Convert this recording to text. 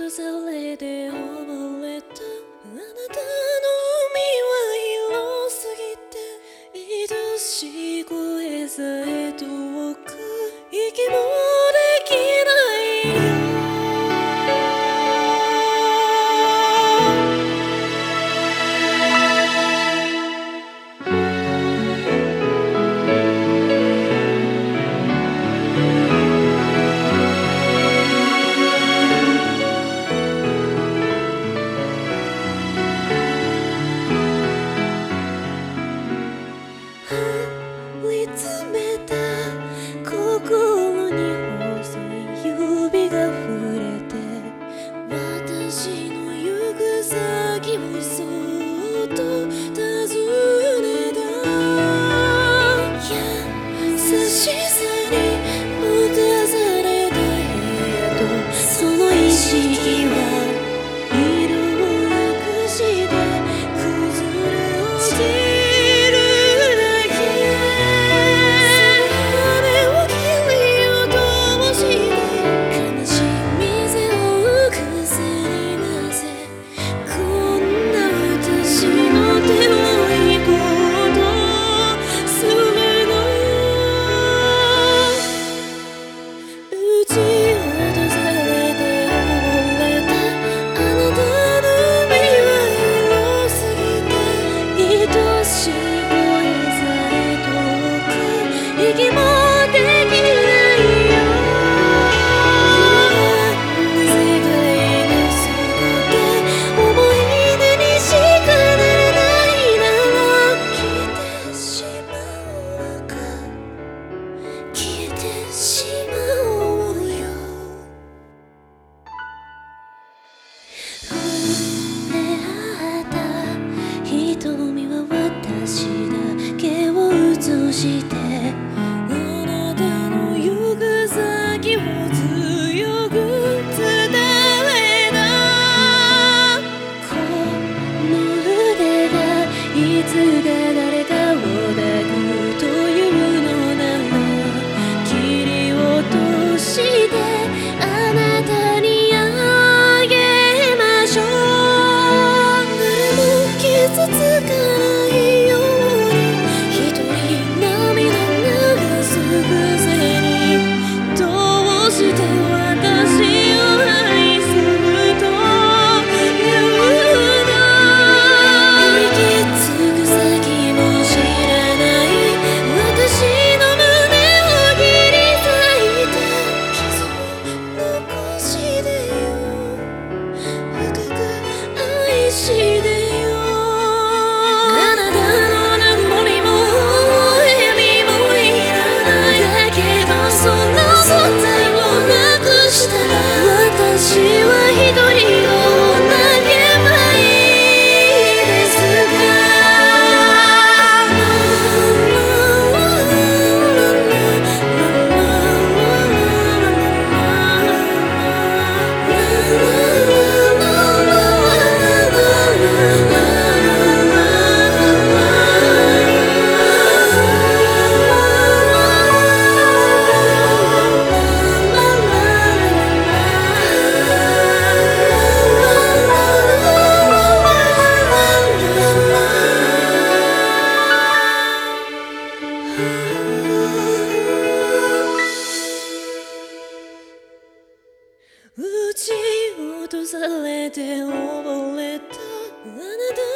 とされて溺れたあなたの海は広すぎて愛しい声さえ遠く息もできないよ追い詰めた心に細い指が触れて私の行く先をそっと尋ねた優しさに侵された部屋とその意識は色をなくして崩れ落ち瞳は私だけを映してあなたの行く先を強く伝えたこの腕がいつか誰かを抱くというのなら切り落としてあなたにあげましょう傷つかないように一人涙流すくせにどうして私を愛するというの生き継ぐ先も知らない私の胸を切り裂いて傷を残してよ深く愛して撃ち落とされて溺れたあなた